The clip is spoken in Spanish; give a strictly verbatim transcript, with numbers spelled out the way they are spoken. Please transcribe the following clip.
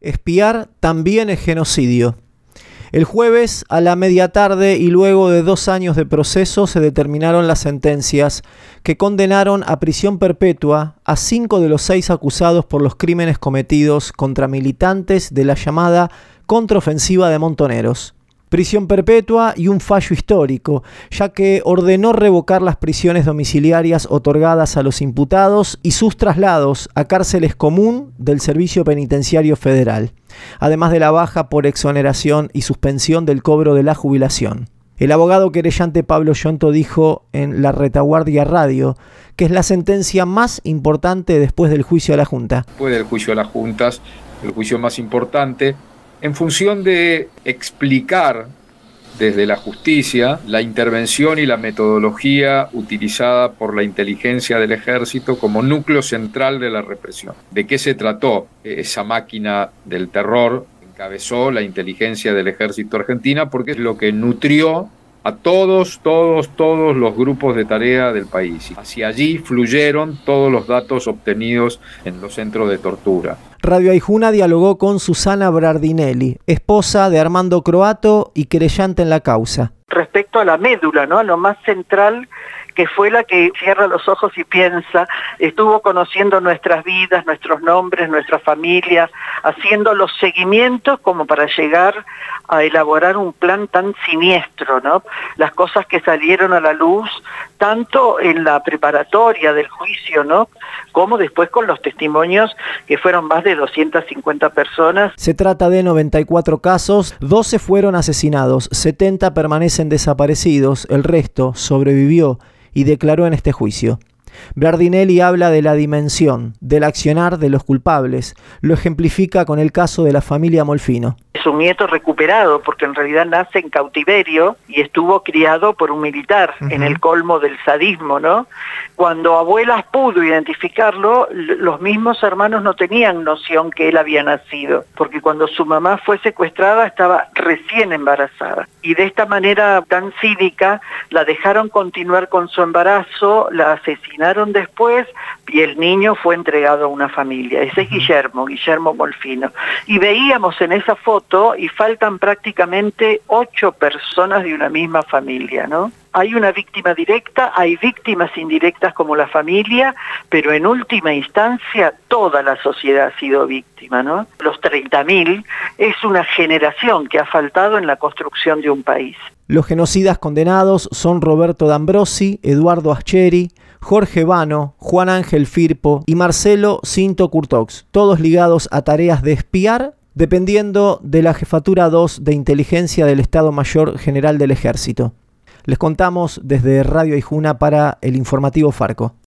Espiar también es genocidio. El jueves, a la media tarde y luego de dos años de proceso, se determinaron las sentencias que condenaron a prisión perpetua a cinco de los seis acusados por los crímenes cometidos contra militantes de la llamada contraofensiva de Montoneros. Prisión perpetua y un fallo histórico, ya que ordenó revocar las prisiones domiciliarias otorgadas a los imputados y sus traslados a cárceles común del Servicio Penitenciario Federal, además de la baja por exoneración y suspensión del cobro de la jubilación. El abogado querellante Pablo Yonto dijo en La Retaguardia Radio que es la sentencia más importante después del juicio a la Junta. Después del juicio a las juntas, el juicio más importante, en función de explicar desde la justicia la intervención y la metodología utilizada por la inteligencia del ejército como núcleo central de la represión. ¿De qué se trató esa máquina del terror? Encabezó la inteligencia del ejército argentina porque es lo que nutrió a todos, todos, todos los grupos de tarea del país. Hacia allí fluyeron todos los datos obtenidos en los centros de tortura. Radio Aijuna dialogó con Susana Brardinelli, esposa de Armando Croato y querellante en la causa. Respecto a la médula, ¿no? A lo más central, que fue la que cierra los ojos y piensa, estuvo conociendo nuestras vidas, nuestros nombres, nuestra familia, haciendo los seguimientos como para llegar a elaborar un plan tan siniestro, ¿no? Las cosas que salieron a la luz, tanto en la preparatoria del juicio, ¿no? Como después con los testimonios, que fueron más de doscientas cincuenta personas. Se trata de noventa y cuatro casos, doce fueron asesinados, setenta permanecen desaparecidos, el resto sobrevivió y declaró en este juicio. Brardinelli habla de la dimensión, del accionar de los culpables. Lo ejemplifica con el caso de la familia Molfino. Es un nieto recuperado porque en realidad nace en cautiverio y estuvo criado por un militar, uh-huh. en el colmo del sadismo, ¿no? Cuando abuelas pudo identificarlo, los mismos hermanos no tenían noción que él había nacido, porque cuando su mamá fue secuestrada estaba recién embarazada. Y de esta manera tan cínica la dejaron continuar con su embarazo, la asesinaron después y el niño fue entregado a una familia. Ese es Guillermo, Guillermo Molfino. Y veíamos en esa foto, y faltan prácticamente ocho personas de una misma familia, ¿no? Hay una víctima directa, hay víctimas indirectas como la familia, pero en última instancia toda la sociedad ha sido víctima, ¿no? Los treinta mil es una generación que ha faltado en la construcción de un país. Los genocidas condenados son Roberto D'Ambrosi, Eduardo Ascheri, Jorge Vano, Juan Ángel Firpo y Marcelo Cinto Curtox, todos ligados a tareas de espiar, dependiendo de la Jefatura dos de Inteligencia del Estado Mayor General del Ejército. Les contamos desde Radio Aijuna para el Informativo Farco.